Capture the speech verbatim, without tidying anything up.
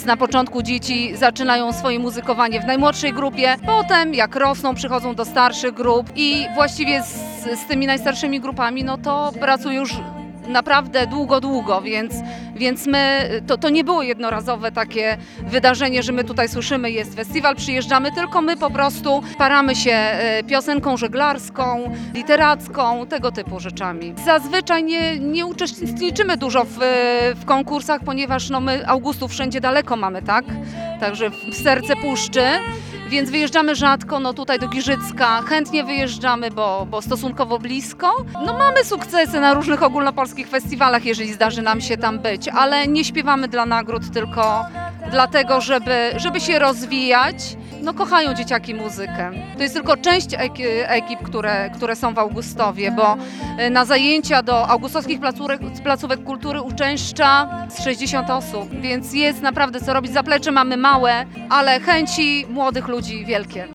Na początku dzieci zaczynają swoje muzykowanie w najmłodszej grupie, potem jak rosną, przychodzą do starszych grup i właściwie z, z tymi najstarszymi grupami, no to pracują już naprawdę długo, długo, więc, więc my, to, to nie było jednorazowe takie wydarzenie, że my tutaj słyszymy, jest festiwal, przyjeżdżamy, tylko my po prostu paramy się e, piosenką żeglarską, literacką, tego typu rzeczami. Zazwyczaj nie, nie uczestniczymy dużo w, w konkursach, ponieważ no, my Augustów wszędzie daleko mamy, tak? Także w serce puszczy. Więc wyjeżdżamy rzadko, no tutaj do Giżycka chętnie wyjeżdżamy, bo, bo stosunkowo blisko. No mamy sukcesy na różnych ogólnopolskich festiwalach, jeżeli zdarzy nam się tam być, ale nie śpiewamy dla nagród, tylko dlatego, żeby, żeby się rozwijać. No kochają dzieciaki muzykę. To jest tylko część ekip, które, które są w Augustowie, bo na zajęcia do augustowskich placówek, placówek kultury uczęszcza z sześćdziesiąt osób, więc jest naprawdę co robić. Zaplecze mamy małe, ale chęci młodych ludzi wielkie.